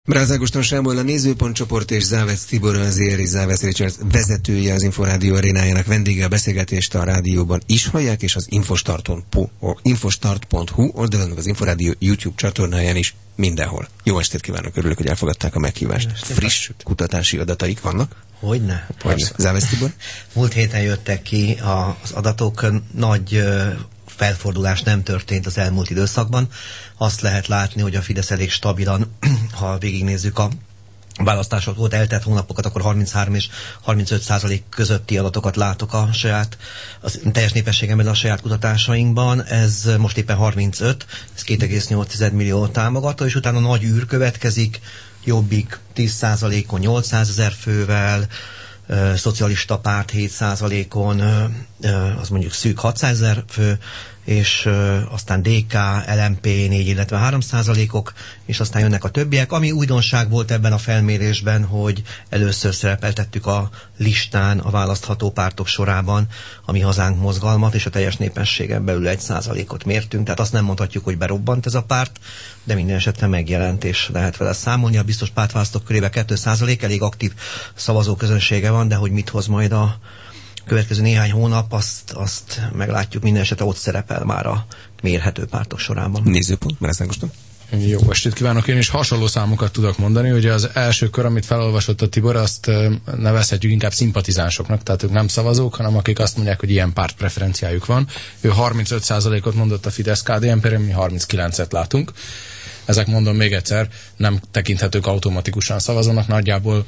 Bráz Ágoston Sámol a Nézőpont csoport és Závec Tibor az Závec Richards vezetője, az Inforádió arénájának vendége. A beszélgetést a rádióban is hallják, és az infostart.hu oldalon, az Inforádió YouTube csatornáján is mindenhol. Jó estét kívánok, örülök, hogy elfogadták a meghívást. Friss kutatási adataik vannak? Hogyne. Závec Tibor? Múlt héten jöttek ki az adatok, nagy felfordulás nem történt az elmúlt időszakban. Azt lehet látni, hogy a Fidesz elég stabilan, ha végignézzük a választások volt eltelt hónapokat, akkor 33 és 35% közötti adatokat látok a teljes népességemben a saját kutatásainkban. Ez most éppen 35, ez 2,8 millió támogató, és utána nagy űr következik, Jobbik 10%-on 800 000 fővel, Szocialista Párt 7%-on, az mondjuk szűk 600 000 fő, és aztán DK, LMP 4, illetve 3%-ok, és aztán jönnek a többiek. Ami újdonság volt ebben a felmérésben, hogy először szerepeltettük a listán a választható pártok sorában a Mi Hazánk mozgalmat, és a teljes népességen belül 1%-ot mértünk, tehát azt nem mondhatjuk, hogy berobbant ez a párt, de minden esetre megjelent, és lehet vele számolni. A biztos pártválasztók körében 2%, elég aktív szavazóközönsége van, de hogy mit hoz majd a következő néhány hónap, azt meglátjuk, minden esetre ott szerepel már a mérhető pártok sorában. Nézőpont, Bráz Ágoston. Jó estét kívánok, én is hasonló számokat tudok mondani, ugye az első kör, amit felolvasott a Tibor, azt nevezhetjük inkább szimpatizánsoknak, tehát ők nem szavazók, hanem akik azt mondják, hogy ilyen pártpreferenciájuk van. Ő 35%-ot mondott a Fidesz-KDNP-re, mi 39-et látunk. Ezek, mondom még egyszer, nem tekinthetők automatikusan szavazónak, nagyjából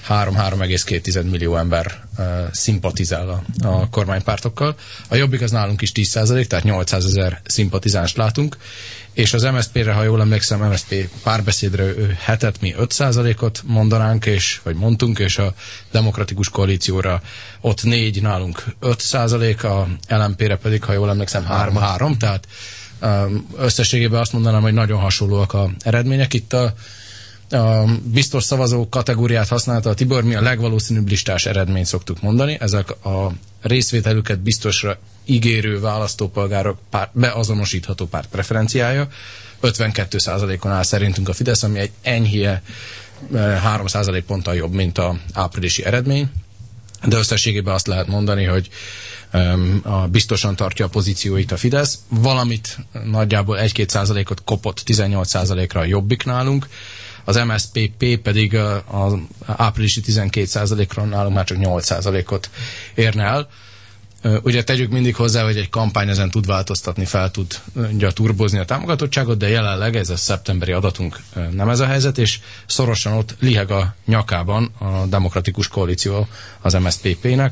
3,2 millió ember szimpatizál a kormánypártokkal. A Jobbik az nálunk is 10%, tehát 800 000 szimpatizánst látunk, és az MSZP-re, ha jól emlékszem, MSZP párbeszédre ő hetet, mi 5%-ot mondanánk, vagy mondtunk, és a Demokratikus Koalícióra ott 4, nálunk 5%, a LMP-re pedig, ha jól emlékszem, 3, tehát összességében azt mondanám, hogy nagyon hasonlóak az eredmények. Itt a biztos szavazó kategóriát használta a Tibor, mi a legvalószínűbb listás eredményt szoktuk mondani. Ezek a részvételüket biztosra ígérő választópolgárok beazonosítható párt preferenciája. 52%-on áll szerintünk a Fidesz, ami egy enyhie 3% ponttal jobb, mint az áprilisi eredmény. De összességében azt lehet mondani, hogy biztosan tartja a pozícióit a Fidesz, valamit nagyjából 1-2%-ot kopott 18%-ra a Jobbik nálunk, az MSZP pedig az áprilisi 12%-ra nálunk már csak 8%-ot érne el. Ugye tegyük mindig hozzá, hogy egy kampány ezen tud változtatni, fel tudja turbozni a támogatottságot, de jelenleg ez a szeptemberi adatunk nem ez a helyzet, és szorosan ott liheg a nyakában a Demokratikus Koalíció az MSZP-nek.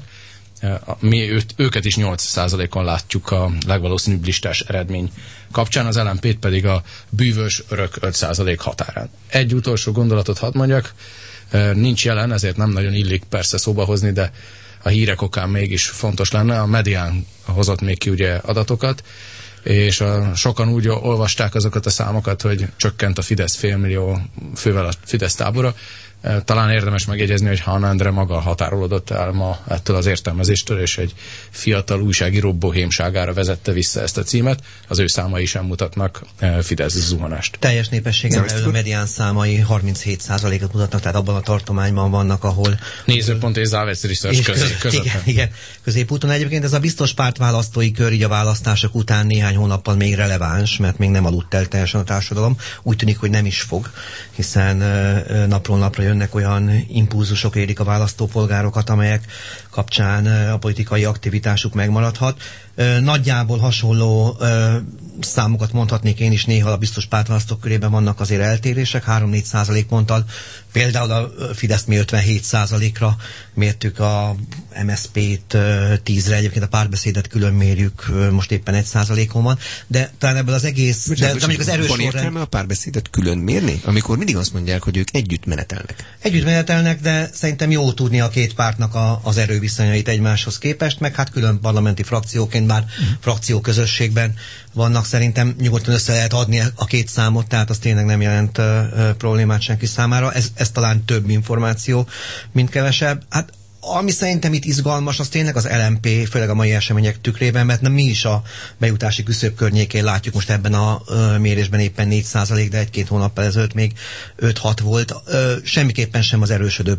Mi őket is 8%-on látjuk a legvalószínűbb listás eredmény kapcsán, az LMP-t pedig a bűvös örök 5% határán. Egy utolsó gondolatot hadd mondjak, nincs jelen, ezért nem nagyon illik persze szóba hozni, de a hírek okán mégis fontos lenne. A Medián hozott még ki ugye adatokat, és sokan úgy olvasták azokat a számokat, hogy csökkent a Fidesz 500 000 fővel a Fidesz tábora. Talán érdemes megjegyezni, hogy Hahn Endre maga határolódott el ma ettől az értelmezéstől, és egy fiatal újságíró bohémságára vezette vissza ezt a címet. Az ő számai sem mutatnak Fidesz zuhanást. Teljes népességen belül a medián számai 37%-ot mutatnak, tehát abban a tartományban vannak, ahol... Nézőpont és Závec Richards között. Igen, középúton. Egyébként ez a biztos pártválasztói kör így a választások után néhány hónappal még releváns, mert még nem aludt el teljesen a társadalom. Úgy tűnik, hogy nem is fog, hiszen napról napra jönnek olyan impulzusok, érik a választópolgárokat, amelyek kapcsán a politikai aktivitásuk megmaradhat. Nagyjából hasonló számokat mondhatnék én is, néha a biztos pártválasztók körében vannak azért eltérések, 3-4% ponttal. Például a Fideszt mi 57%-ra mértük, a MSZP-t 10-re, egyébként a párbeszédet külön mérjük, most éppen 1%-on van, de talán ebből az egész... de mondjuk az erős van értelme a párbeszédet külön mérni? Amikor mindig azt mondják, hogy ők együtt menetelnek. Együtt menetelnek, de szerintem jó tudni a két pártnak az erőviszonyait egymáshoz képest, meg hát külön parlamenti frakcióként, bár frakcióközösségben vannak, szerintem nyugodtan össze lehet adni a két számot, tehát az tényleg nem jelent problémát senki számára. Ez talán több információ, mint kevesebb. Hát Ami szerintem itt izgalmas, az tényleg az LMP, főleg a mai események tükrében, mert nem mi is a bejutási küszöb környékén látjuk most ebben a mérésben éppen 4%, de egy-két hónappal ezelőtt még 5-6 volt. Semmiképpen sem az erősödő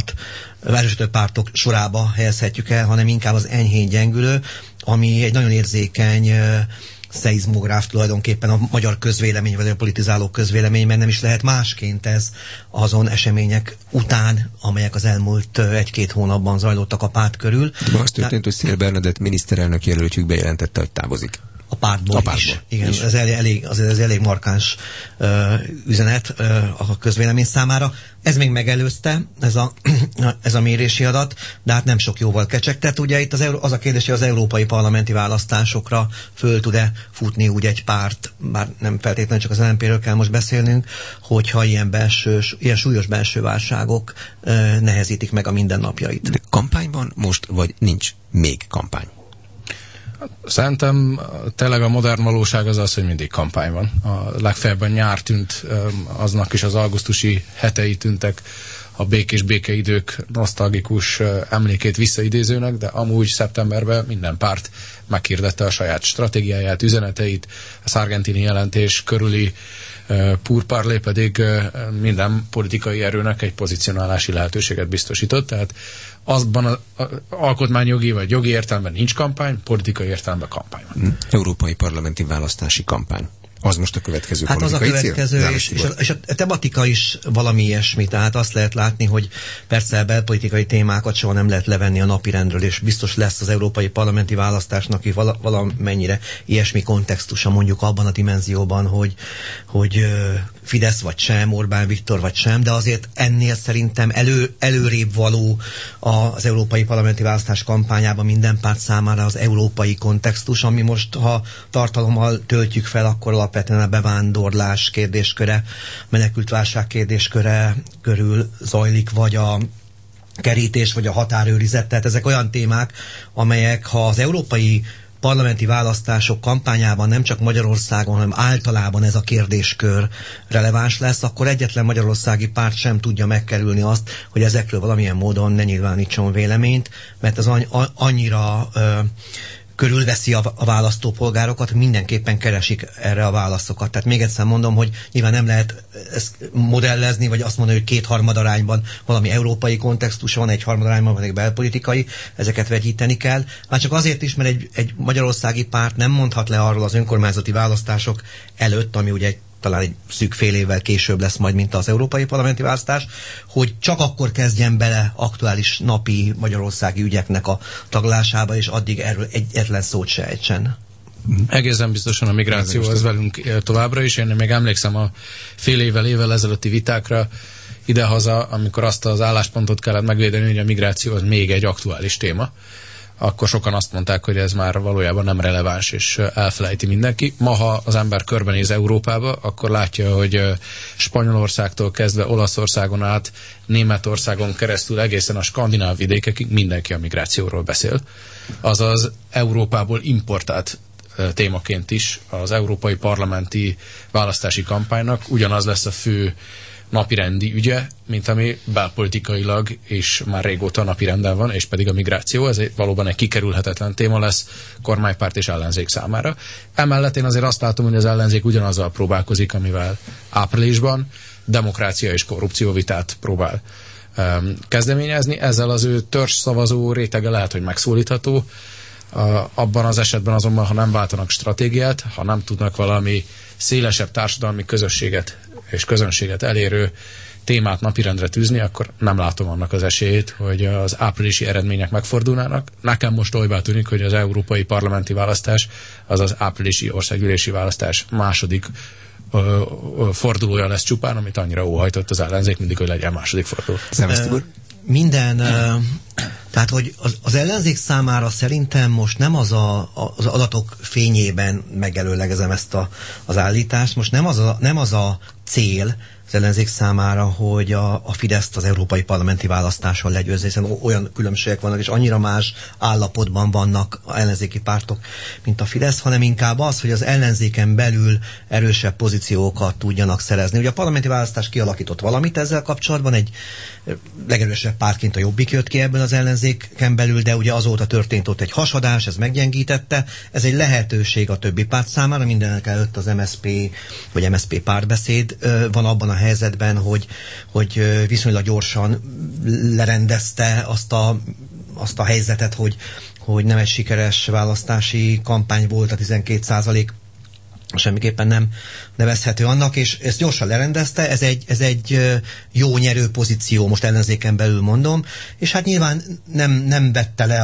pártok sorába helyezhetjük el, hanem inkább az enyhén gyengülő, ami egy nagyon érzékeny szeizmográf tulajdonképpen a magyar közvélemény, vagy a politizáló közvélemény, mert nem is lehet másként ez azon események után, amelyek az elmúlt 1-2 hónapban zajlottak a párt körül. De az történt, hogy Széll Bernadett miniszterelnök jelöltjük bejelentette, hogy távozik. A pártból is. Igen, is. Ez elég markáns üzenet a közvélemény számára. Ez még megelőzte, ez a mérési adat, de hát nem sok jóval kecsegtet. Ugye itt az a kérdés, hogy az európai parlamenti választásokra föl tud-e futni úgy egy párt, bár nem feltétlenül csak az LMP-ről kell most beszélnünk, hogyha ilyen súlyos belső válságok nehezítik meg a mindennapjait. De kampányban most, vagy nincs még kampány? Szerintem tényleg a modern valóság az, hogy mindig kampány van. A legfeljebb nyár tűnt, aznak is az augusztusi hetei tűntek a békés békeidők nosztalgikus emlékét visszaidézőnek, de amúgy szeptemberben minden párt meghirdette a saját stratégiáját, üzeneteit, a Sargentini jelentés körüli purparlé pedig minden politikai erőnek egy pozicionálási lehetőséget biztosított, tehát azban az alkotmányjogi vagy jogi értelemben nincs kampány, politikai értelemben kampány van. Európai parlamenti választási kampány. Az most a következő politikai cél? Hát az a következő, és a tematika is valami ilyesmi, tehát azt lehet látni, hogy persze belpolitikai témákat soha nem lehet levenni a napirendről, és biztos lesz az európai parlamenti választásnak is valamennyire ilyesmi kontextusa, mondjuk abban a dimenzióban, hogy Fidesz vagy sem, Orbán Viktor vagy sem, de azért ennél szerintem előrébb való az európai parlamenti választás kampányában minden párt számára az európai kontextus, ami most, ha tartalommal töltjük fel, akkor alapvetően a bevándorlás kérdésköre, menekültválság kérdésköre körül zajlik, vagy a kerítés, vagy a határőrizet. Tehát ezek olyan témák, amelyek, ha az európai parlamenti választások kampányában nem csak Magyarországon, hanem általában ez a kérdéskör releváns lesz, akkor egyetlen magyarországi párt sem tudja megkerülni azt, hogy ezekről valamilyen módon ne nyilvánítson véleményt, mert ez annyira körülveszi a választópolgárokat, mindenképpen keresik erre a válaszokat. Tehát még egyszer mondom, hogy nyilván nem lehet ezt modellezni, vagy azt mondani, hogy 2/3 arányban valami európai kontextus van, 1/3 arányban van egy belpolitikai, ezeket vegyíteni kell. Már csak azért is, mert egy magyarországi párt nem mondhat le arról az önkormányzati választások előtt, ami ugye talán egy szűk fél évvel később lesz majd, mint az európai parlamenti választás, hogy csak akkor kezdjen bele aktuális napi magyarországi ügyeknek a taglalásába, és addig erről egyetlen szót se ejtsen. Egészen biztosan a migráció az velünk továbbra is. Én még emlékszem a fél évvel ezelőtti vitákra idehaza, amikor azt az álláspontot kellett megvédeni, hogy a migráció az még egy aktuális téma. Akkor sokan azt mondták, hogy ez már valójában nem releváns, és elfelejti mindenki. Ma, ha az ember körbenéz Európába, akkor látja, hogy Spanyolországtól kezdve Olaszországon át, Németországon keresztül egészen a skandináv vidékekig mindenki a migrációról beszél. Azaz Európából importált témaként is az európai parlamenti választási kampánynak ugyanaz lesz a fő napirendi ügye, mint ami belpolitikailag és már régóta napirenden van, és pedig a migráció. Ez valóban egy kikerülhetetlen téma lesz kormánypárt és ellenzék számára. Emellett én azért azt látom, hogy az ellenzék ugyanazzal próbálkozik, amivel áprilisban demokrácia és korrupció vitát próbál kezdeményezni. Ezzel az ő törzsszavazó rétege lehet, hogy megszólítható. Abban az esetben azonban, ha nem váltanak stratégiát, ha nem tudnak valami szélesebb társadalmi közösséget és közönséget elérő témát napirendre tűzni, akkor nem látom annak az esélyét, hogy az áprilisi eredmények megfordulnának. Nekem most olybá tűnik, hogy az európai parlamenti választás az az áprilisi országgyűlési választás második fordulója lesz csupán, amit annyira óhajtott az ellenzék mindig, hogy legyen második forduló. Tehát, hogy az ellenzék számára szerintem most nem az adatok fényében megelőlegezem ezt az állítást, most nem az a cél az ellenzék számára, hogy a Fideszt az európai parlamenti választáson legyőzze, hiszen olyan különbségek vannak, és annyira más állapotban vannak az ellenzéki pártok, mint a Fidesz, hanem inkább az, hogy az ellenzéken belül erősebb pozíciókat tudjanak szerezni. Ugye a parlamenti választás kialakított valamit ezzel kapcsolatban, egy legerősebb pártként a Jobbik jött ki ebből az ellenzéken belül, de ugye azóta történt ott egy hasadás, ez meggyengítette. Ez egy lehetőség a többi párt számára, mindenek előtt az MSZP vagy MSZP párbeszéd van abban a helyzetben, hogy viszonylag gyorsan lerendezte azt a helyzetet, hogy nem egy sikeres választási kampány volt, a 12% semmiképpen nem nevezhető annak, és ezt gyorsan lerendezte, ez egy jó nyerő pozíció, most ellenzéken belül mondom, és hát nyilván nem vette le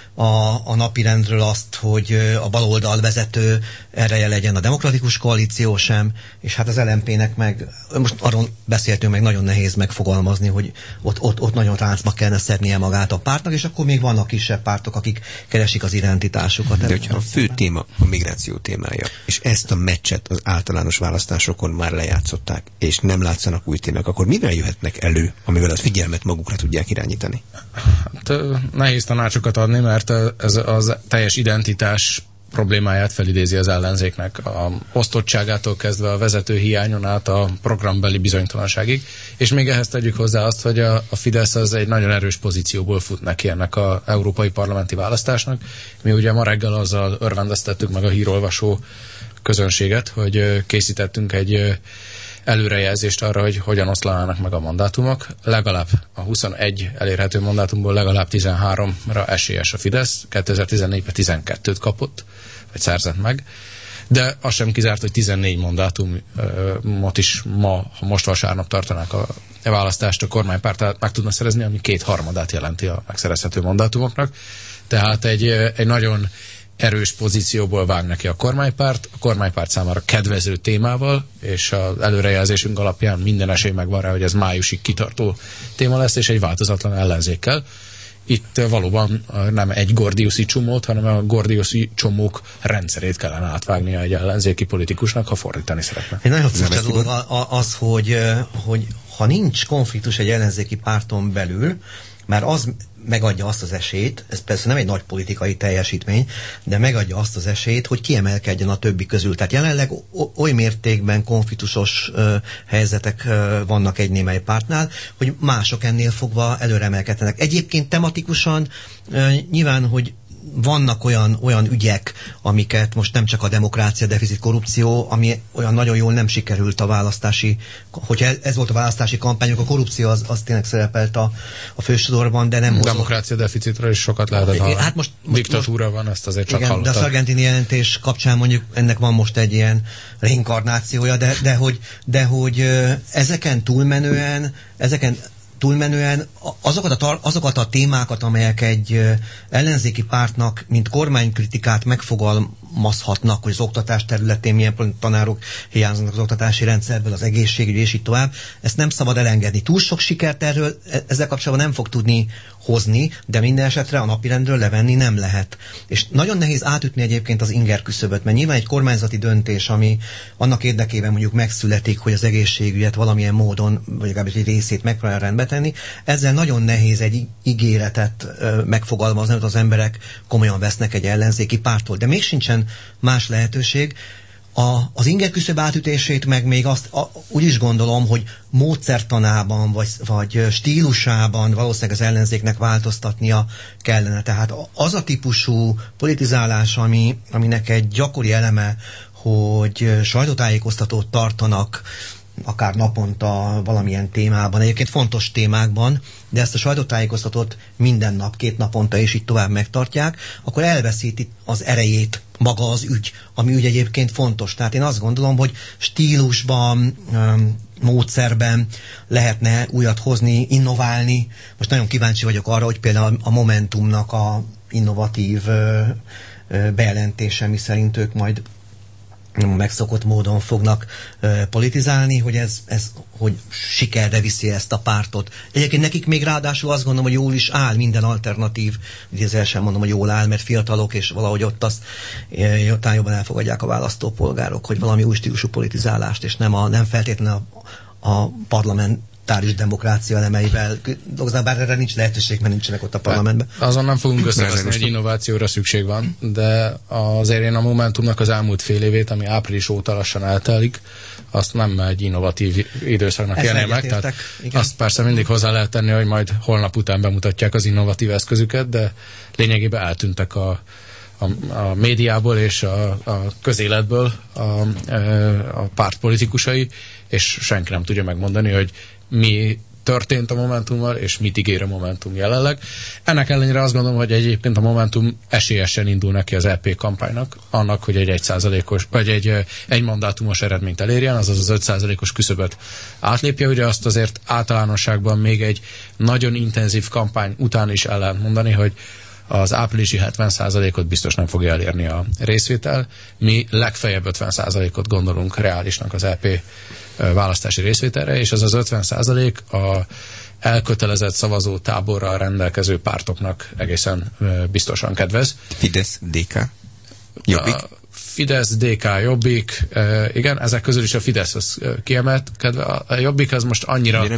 a napirendről azt, hogy a baloldal vezető ereje legyen a demokratikus koalíció sem, és hát az LMP-nek meg, most arról beszéltünk, meg nagyon nehéz megfogalmazni, hogy ott nagyon ráncba kellene szednie magát a pártnak, és akkor még vannak kisebb pártok, akik keresik az identitásukat. De hogyha a fő téma a migráció témája, és ezt a meccset az általános választásokon már lejátszották, és nem látszanak új témák, akkor mivel jöhetnek elő, amivel a figyelmet magukra tudják irányítani? Hát, nehéz tanácsokat adni, mert ez az teljes identitás problémáját felidézi az ellenzéknek, a osztottságától kezdve a vezető hiányon át a programbeli bizonytalanságig, és még ehhez tegyük hozzá azt, hogy a Fidesz az egy nagyon erős pozícióból fut neki ennek az európai parlamenti választásnak. Mi ugye ma reggel azzal örvendeztettük meg a hírolvasó közönséget, hogy készítettünk egy előrejelzést arra, hogy hogyan oszlanának meg a mandátumok. Legalább a 21 elérhető mandátumból legalább 13-ra esélyes a Fidesz, 2014-ben 12-t kapott, vagy szerzett meg, de az sem kizárt, hogy 14 mandátumot is ha most vasárnap tartanák a választást, a kormánypárt meg tudna szerezni, ami 2/3 jelenti a megszerezhető mandátumoknak. Tehát egy nagyon erős pozícióból vág neki a kormánypárt számára kedvező témával, és az előrejelzésünk alapján minden esély megvan rá, hogy ez májusig kitartó téma lesz, és egy változatlan ellenzékkel. Itt valóban nem egy gordiuszi csomót, hanem a gordiuszi csomók rendszerét kellene átvágnia egy ellenzéki politikusnak, ha fordítani szeretne. Egy nagyon furcsa dolog az, hogy ha nincs konfliktus egy ellenzéki párton belül, már az megadja azt az esélyt, ez persze nem egy nagy politikai teljesítmény, de megadja azt az esélyt, hogy kiemelkedjen a többi közül. Tehát jelenleg oly mértékben konfliktusos helyzetek vannak egy némely pártnál, hogy mások ennél fogva előre emelkednek. Egyébként tematikusan nyilván, hogy vannak olyan ügyek, amiket most nem csak a demokrácia, deficit, korrupció, ami olyan nagyon jól nem sikerült a választási, hogyha ez volt a választási kampányok, a korrupció az tényleg szerepelt a fősodorban, de nem... Demokrácia deficitről is sokat lehetett hallani. Hát most diktatúra van, ezt azért csak hallottak. De a szargentini jelentés kapcsán mondjuk ennek van most egy ilyen reinkarnációja, de hogy ezeken túlmenően azokat a témákat, amelyek egy ellenzéki pártnak, mint kormánykritikát megfogalmazhatnak, hogy az oktatás területén milyen tanárok hiányoznak az oktatási rendszerből, az egészségügy és így tovább, ezt nem szabad elengedni. Túl sok sikert ezzel kapcsolatban nem fog tudni hozni, de minden esetre a napirendről levenni nem lehet. És nagyon nehéz átütni egyébként az inger küszöböt, mert nyilván egy kormányzati döntés, ami annak érdekében mondjuk megszületik, hogy az egészségügyet valamilyen módon, vagy legalábbis egy részét megpróbálja rendbe tenni, ezzel nagyon nehéz egy ígéretet megfogalmazni, hogy az emberek komolyan vesznek egy ellenzéki pártól. De még sincsen más lehetőség. Az inger küszöb átütését meg még úgy is gondolom, hogy módszertanában vagy stílusában valószínűleg az ellenzéknek változtatnia kellene. Tehát az a típusú politizálás, aminek egy gyakori eleme, hogy sajtótájékoztatót tartanak akár naponta valamilyen témában, egyébként fontos témákban, de ezt a sajtótájékoztatót minden nap, 2 naponta és így tovább megtartják, akkor elveszíti az erejét maga az ügy, ami ügy egyébként fontos. Tehát én azt gondolom, hogy stílusban, módszerben lehetne újat hozni, innoválni. Most nagyon kíváncsi vagyok arra, hogy például a Momentumnak a innovatív bejelentése, mi szerint ők majd megszokott módon fognak politizálni, hogy ez hogy sikerre viszi ezt a pártot. Egyébként nekik még ráadásul azt gondolom, hogy jól is áll minden alternatív, ugye ezzel sem mondom, hogy jól áll, mert fiatalok, és valahogy ott azt jobban elfogadják a választópolgárok, hogy valami új stílusú politizálást, és nem feltétlenül a parlamentáris demokrácia elemeivel dolgoznak, bár erre nincs lehetőség, mert nincsenek ott a parlamentben. Azon nem fogunk összeveszni, hogy innovációra szükség van, de azért én a Momentumnak az elmúlt fél évét, ami április óta lassan eltelik, azt nem egy innovatív időszaknak élné meg. Tehát azt persze mindig hozzá lehet tenni, hogy majd holnap után bemutatják az innovatív eszközüket, de lényegében eltűntek a médiából és a közéletből a párt politikusai, és senki nem tudja megmondani, hogy mi történt a Momentummal, és mit ígér a Momentum jelenleg. Ennek ellenére azt gondolom, hogy egyébként a Momentum esélyesen indul neki az EP kampánynak, annak, hogy egy 1%-os, vagy egy mandátumos eredményt elérjen, azaz az 5%-os küszöböt átlépje. Ugye azt azért általánosságban még egy nagyon intenzív kampány után is el lehet mondani, hogy az áprilisi 70%-ot biztos nem fogja elérni a részvétel. Mi legfeljebb 50%-ot gondolunk reálisnak az EP választási részvételre, és az 50% a elkötelezett szavazó táborral rendelkező pártoknak egészen biztosan kedvez. Fidesz, DK, Jobbik? Fidesz, DK, Jobbik, igen, ezek közül is a Fidesz az kiemelkedve. A Jobbik az most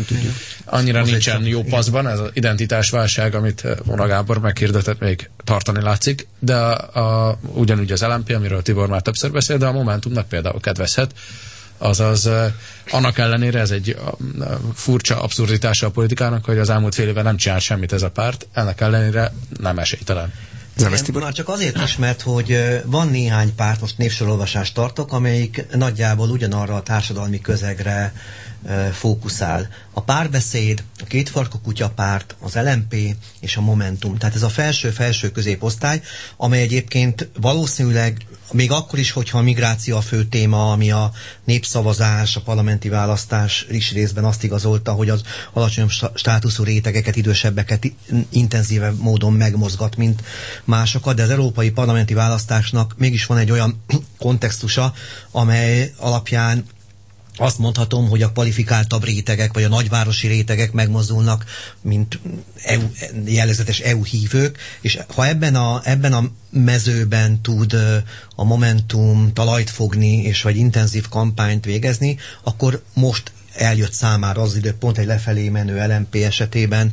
annyira nincsen jó paszban, ez az identitásválság, amit Vona Gábor meghirdetett, még tartani látszik, de ugyanúgy az LMP, amiről Tibor már többször beszél, de a Momentumnak például kedvezhet. Azaz annak ellenére ez egy furcsa abszurditása a politikának, hogy az elmúlt fél évben nem csinált semmit ez a párt, ennek ellenére nem esélytelen. Már csak azért is, mert hogy van néhány párt, most névsorolvasást tartok, amelyik nagyjából ugyanarra a társadalmi közegre fókuszál. A Párbeszéd, a Kétfarkú kutyapárt, az LMP és a Momentum. Tehát ez a felső középosztály, amely egyébként valószínűleg még akkor is, hogyha a migráció a fő téma, ami a népszavazás, a parlamenti választás is részben azt igazolta, hogy az alacsonyabb státuszú rétegeket, idősebbeket intenzívebb módon megmozgat, mint másokat, de az európai parlamenti választásnak mégis van egy olyan kontextusa, amely alapján azt mondhatom, hogy a kvalifikáltabb rétegek, vagy a nagyvárosi rétegek megmozdulnak, mint jellegzetes EU hívők, és ha ebben a mezőben tud a Momentum talajt fogni, és vagy intenzív kampányt végezni, akkor most eljött számára az időpont egy lefelé menő LMP esetében,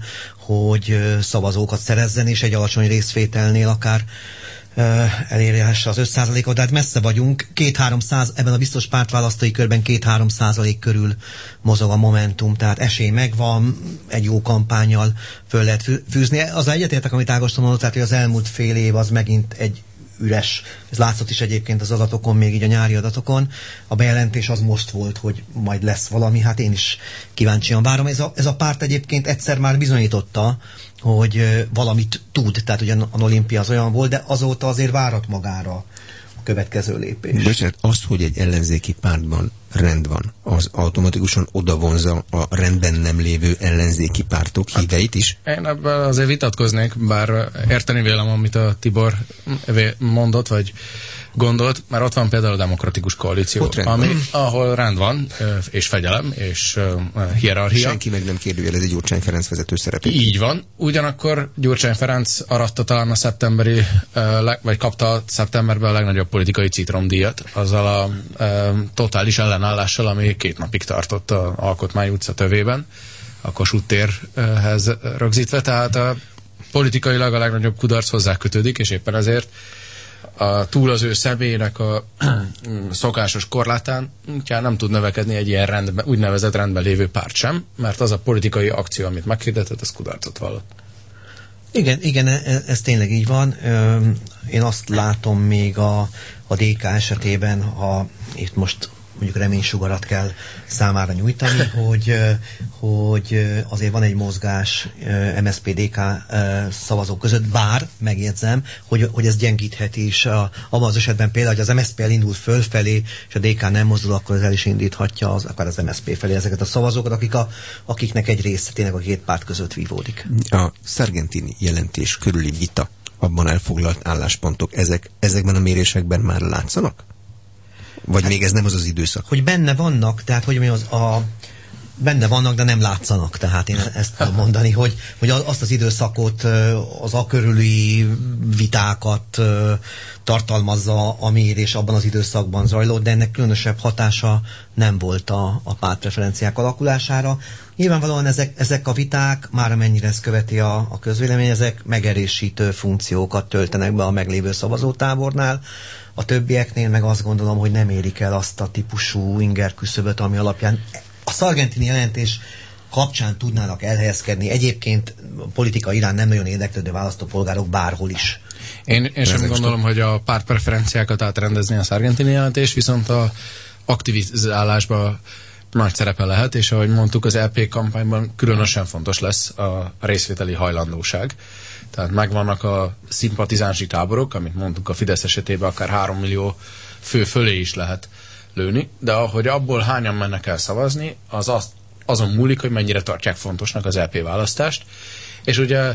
hogy szavazókat szerezzen, és egy alacsony részvételnél akár elérhesse az 5%-ot, de hát messze vagyunk. 2-3%, ebben a biztos pártválasztói körben 2-3% körül mozog a Momentum, tehát esély megvan, egy jó kampánnyal föl lehet fűzni. Az egyetértek, amit Ágoston mondott, tehát hogy az elmúlt fél év az megint egy üres. Ez látszott is egyébként az adatokon, még így a nyári adatokon. A bejelentés az most volt, hogy majd lesz valami, hát én is kíváncsian várom. Ez a párt egyébként egyszer már bizonyította, hogy valamit tud, tehát ugye az olimpia az olyan volt, de azóta azért várat magára a következő lépés. Bocsánat, az, hogy egy ellenzéki pártban rend van, az automatikusan odavonza a rendben nem lévő ellenzéki pártok híveit is? Én ebben azért vitatkoznék, bár érteni vélem, amit a Tibor mondott, vagy gondolt, mert ott van például a demokratikus koalíció, ahol rend van, és fegyelem, és hierarchia. Senki meg nem kérdőjelezi Gyurcsány Ferenc vezető szerepét. Így van. Ugyanakkor Gyurcsány Ferenc aratta talán a szeptemberi, vagy kapta szeptemberben a legnagyobb politikai citromdíjat, azzal a totális ellenállással, ami 2 napig tartott az Alkotmány utca tövében, a Kossuth térhez rögzítve, tehát politikailag a legnagyobb kudarc hozzá kötődik, és éppen ezért túl az ő személyének a szokásos korlátán nem tud növekedni egy ilyen úgynevezett rendben lévő párt sem, mert az a politikai akció, amit meghirdetett, az kudarcot vallott. Igen, ez tényleg így van. Én azt látom még a DK esetében, ha itt most mondjuk reménysugarat kell számára nyújtani, hogy azért van egy mozgás MSZP-DK szavazók között, bár, megjegyzem, hogy ez gyengítheti is. Abban az esetben például, hogy az MSZP elindul fölfelé, és a DK nem mozdul, akkor ez el is indíthatja akár az MSZP felé ezeket a szavazókat, akiknek egy része tényleg a 2 párt között vívódik. A Sargentini jelentés körüli vita, abban elfoglalt álláspontok, ezekben a mérésekben már látszanak? Vagy még ez nem az időszak? Hogy benne vannak, tehát hogy benne vannak, de nem látszanak. Tehát én ezt tudom mondani, hogy azt az időszakot, az a körüli vitákat tartalmazza, ami és abban az időszakban zajlott, de ennek különösebb hatása nem volt a pártpreferenciák alakulására. Nyilvánvalóan ezek a viták, már amennyire ezt követi a közvélemény, ezek megerősítő funkciókat töltenek be a meglévő szavazótábornál. A többieknél meg azt gondolom, hogy nem érik el azt a típusú ingerküszöböt, ami alapján a Sargentini jelentés kapcsán tudnának elhelyezkedni. Egyébként politika iránt nem nagyon érdeklődő választópolgárok bárhol is. Én sem gondolom, hogy a pártpreferenciákat átrendezni a Sargentini jelentés, viszont a aktivizálásban nagy szerepe lehet, és ahogy mondtuk, az LP kampányban különösen fontos lesz a részvételi hajlandóság. Tehát megvannak a szimpatizánsi táborok, amit mondtuk a Fidesz esetében akár 3 millió fő fölé is lehet lőni, de ahogy abból hányan mennek el szavazni, azon múlik, hogy mennyire tartják fontosnak az LP választást. És ugye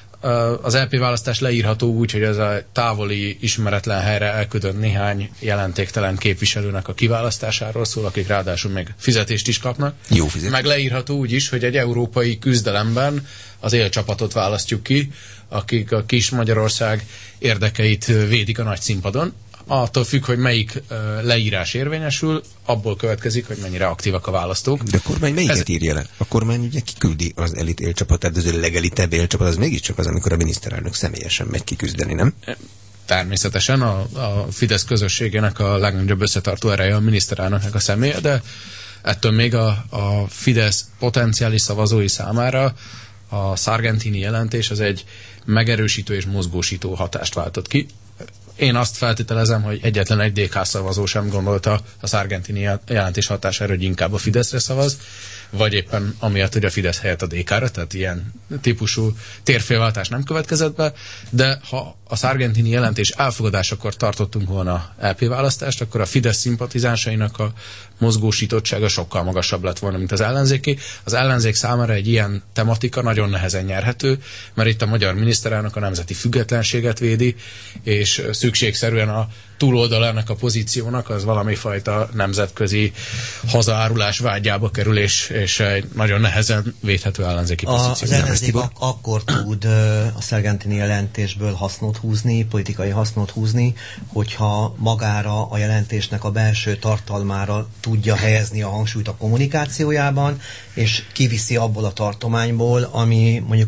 az LP választás leírható úgy, hogy ez a távoli, ismeretlen helyre elküldött néhány jelentéktelen képviselőnek a kiválasztásáról szól, akik ráadásul még fizetést is kapnak. Jó fizetés. Meg leírható úgy is, hogy egy európai küzdelemben az élcsapatot választjuk ki, akik a kis Magyarország érdekeit védik a nagy színpadon. Attól függ, hogy melyik leírás érvényesül, abból következik, hogy mennyire aktívak a választók. De a kormány melyiket írja le? A kormány ugye kiküldi az elit élcsapatát, de az legelitebb élcsapat az mégiscsak az, amikor a miniszterelnök személyesen megy kiküzdeni, nem? Természetesen a Fidesz közösségének a legnagyobb összetartó ereje a miniszterelnöknek a személye, de ettől még a Fidesz potenciális szavazói számára a Sargentini jelentés az egy megerősítő és mozgósító hatást váltott ki. Én azt feltételezem, hogy egyetlen egy DK szavazó sem gondolta a Sargentini jelentés hatására, hogy inkább a Fideszre szavaz, vagy éppen amiatt, hogy a Fidesz helyett a DK-ra, tehát ilyen típusú térfélváltás nem következett be, de ha a Sargentini jelentés elfogadásakor tartottunk volna LP választást, akkor a Fidesz szimpatizánsainak a mozgósítottsága sokkal magasabb lett volna, mint az ellenzéki. Az ellenzék számára egy ilyen tematika nagyon nehezen nyerhető, mert itt a magyar miniszterelnök a nemzeti függetlenséget védi, és szükségszerűen a túloldal ennek a pozíciónak az valami fajta nemzetközi hazaárulás vágyába kerül, és egy nagyon nehezen védhető ellenzéki pozíció. Az ellenzék akkor tud a Sargentini jelentésből hasznot húzni, politikai hasznot húzni, hogyha magára a jelentésnek a belső tartalmára tudja helyezni a hangsúlyt a kommunikációjában, és kiviszi abból a tartományból, ami mondjuk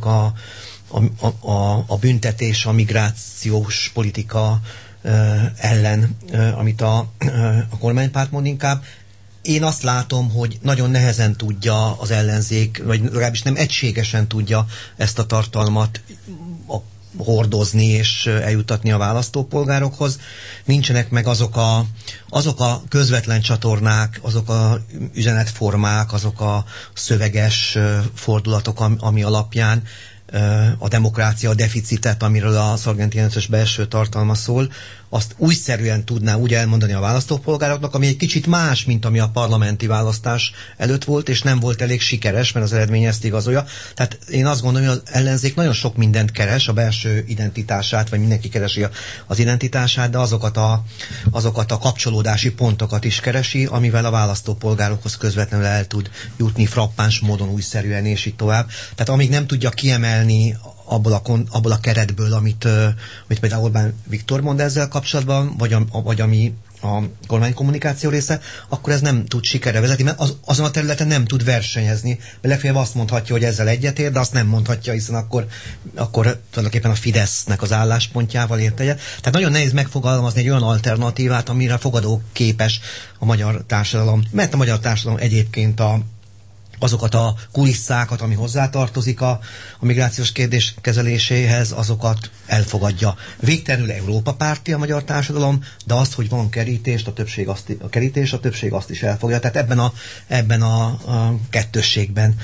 a büntetés, a migrációs politika ellen, amit a kormánypárt mond inkább. Én azt látom, hogy nagyon nehezen tudja az ellenzék, vagy legalábbis nem egységesen tudja ezt a tartalmat hordozni és eljutatni a választópolgárokhoz. Nincsenek meg azok a közvetlen csatornák, azok a üzenetformák, azok a szöveges fordulatok, ami alapján a demokrácia deficitet, amiről a Sargentini jelentés belső tartalma szól, azt újszerűen tudná úgy elmondani a választópolgároknak, ami egy kicsit más, mint ami a parlamenti választás előtt volt, és nem volt elég sikeres, mert az eredmény ezt igazolja. Tehát én azt gondolom, hogy az ellenzék nagyon sok mindent keres, a belső identitását, vagy mindenki keresi az identitását, de azokat a kapcsolódási pontokat is keresi, amivel a választópolgárokhoz közvetlenül el tud jutni frappáns módon újszerűen, és így tovább. Tehát amíg nem tudja kiemelni abból a keretből, amit például Orbán Viktor mond ezzel kapcsolatban, vagy ami a kormánykommunikáció része, akkor ez nem tud sikerre vezetni, mert azon a területen nem tud versenyezni. Mert legfeljebb azt mondhatja, hogy ezzel egyetért, de azt nem mondhatja, hiszen akkor tulajdonképpen a Fidesznek az álláspontjával ért egyet. Tehát nagyon nehéz megfogalmazni egy olyan alternatívát, amire fogadóképes a magyar társadalom. Mert a magyar társadalom egyébként azokat a kulisszákat, ami hozzátartozik a migrációs kérdés kezeléséhez, azokat elfogadja. Végtelenül Európa párti a magyar társadalom, de azt, hogy van kerítés, a többség azt is elfogja. Tehát ebben a kettősségben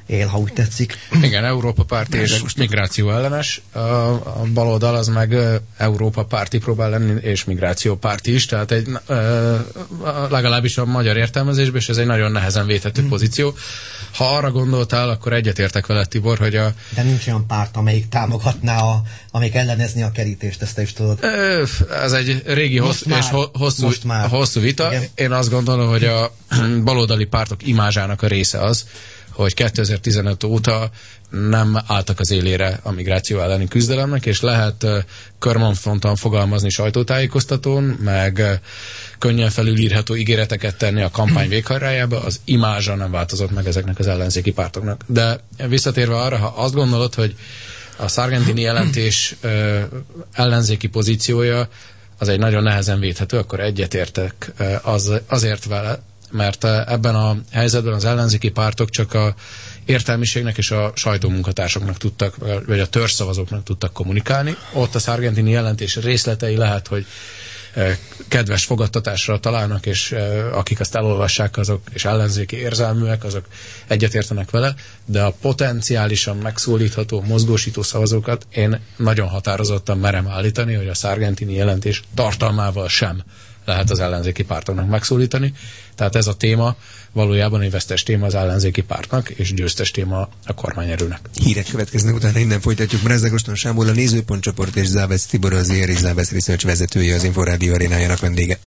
él, ha úgy tetszik. Igen, Európa párti és migráció ellenes. A baloldal az meg Európa párti próbál lenni, és migráció párti is, tehát legalábbis a magyar értelmezésben, és ez egy nagyon nehezen védhető pozíció. Ha arra gondoltál, akkor egyetértek veled, Tibor, hogy De nincs olyan párt, amelyik támogatná, amelyik ellenezni a kerítést, ezt te is tudod. Ez egy régi hosszú vita. Igen. Én azt gondolom, hogy a baloldali pártok imázsának a része az, hogy 2015 óta nem álltak az élére a migráció elleni küzdelemnek, és lehet körmonfontan fogalmazni sajtótájékoztatón, meg könnyen felülírható ígéreteket tenni a kampány véghajrájába, az imázsa nem változott meg ezeknek az ellenzéki pártoknak. De visszatérve arra, ha azt gondolod, hogy a Sargentini jelentés ellenzéki pozíciója az egy nagyon nehezen védhető, akkor egyetértek azért vele, mert ebben a helyzetben az ellenzéki pártok csak a értelmiségnek és a sajtómunkatársoknak tudtak, vagy a törzszavazóknak tudtak kommunikálni. Ott a Sargentini jelentés részletei lehet, hogy kedves fogadtatásra találnak, és akik azt elolvassák, azok, és ellenzéki érzelműek, azok egyetértenek vele, de a potenciálisan megszólítható, mozgósító szavazókat én nagyon határozottan merem állítani, hogy a Sargentini jelentés tartalmával sem lehet az ellenzéki pártoknak megszólítani. Tehát ez a téma valójában egy vesztes téma az ellenzéki pártnak, és győztes téma a kormányerőnek. Hírek következnek, utána innen folytatjuk. Mrázda Koston Sámból, a Nézőpont csoport és Závesz Tibor, az IRI Závesz Research vezetője, az Inforádió arénájának vendége.